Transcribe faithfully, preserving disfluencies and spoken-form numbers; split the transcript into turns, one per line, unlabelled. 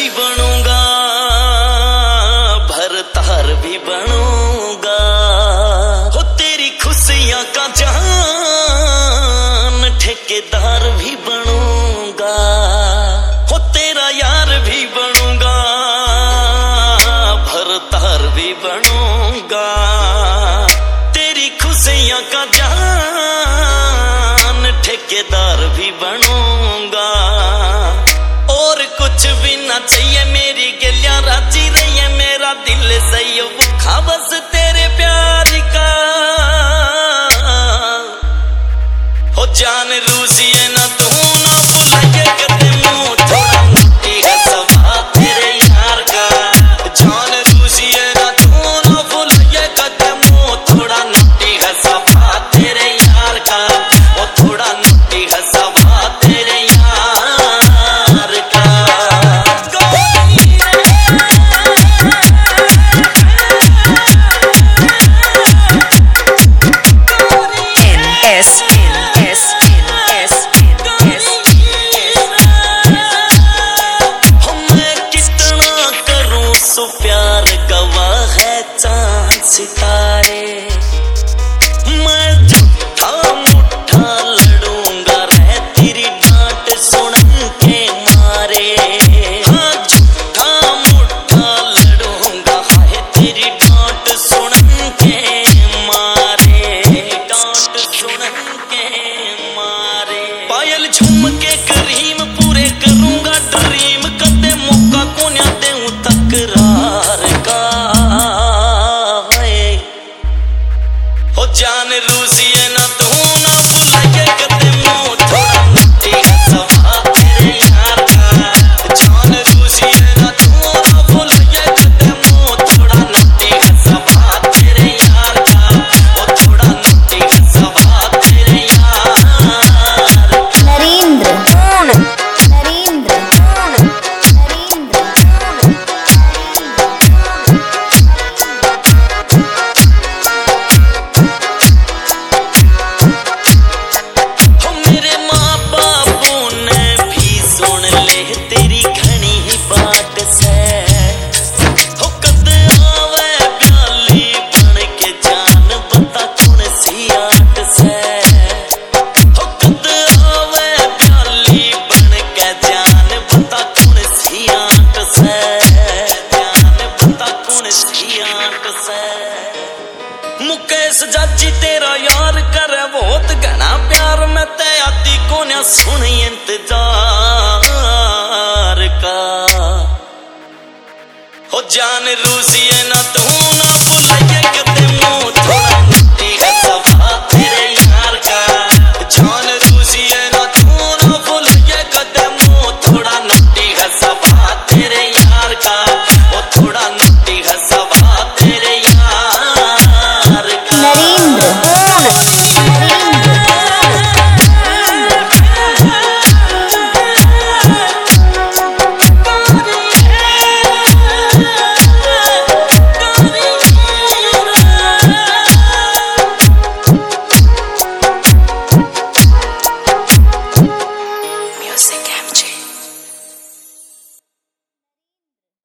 भी बनूंगा, भरतार भी बनूंगा, हो तेरी खुशियां का जान ठेकेदार भी बनूंगा, हो तेरा यार भी बनूंगा, भरतार भी बनूंगा, तेरी खुशियां का जान ठेकेदार भी बनूंगा। और कुछ भी ना चाहिए मेरी गलियां राजी रही है, मेरा दिल सही भूखा बस तेरे प्यार का, हो जान रूसिए ना तू ना भुलाइए कदे मुंह थोड़ा मोटी है सवा तेरे यार का, जान रूसिए ना तू ना भुलाइए कदे मुंह थोड़ा मोटी है सवा तेरे यार का, वो थोड़ा मोटी है सवा तेरे यार का। प्यार गवाह है चांद सितारे, मैं झूठा मुठा लड़ूंगा रह तेरी डांट सुन के मारे, हाँ झूठा मुठा लड़ूंगा है तेरी डांट सुन के मारे, डांट सुन के मारे। पायल झूम के करीम पूरे करूंगा ड्रीम, कदे मौका को न्या देऊं तकरार का, हो जान रूसिए ना तू ना भुलाइए कदे मुंह थोड़ा मोटी है सवा तेरे यार का, जान रूसिए ना तू ना भुलाइए कदे मुंह थोड़ा मोटी है सवा तेरे यार का, वो थोड़ा मोटी है सवा तेरे यार का।
नरेंद्र नरेंद्र मुकेश जाजी तेरा यार करे बहुत घना प्यार, मैं ते आती कोन्या सुनी इंतजार का, हो जान रूसिए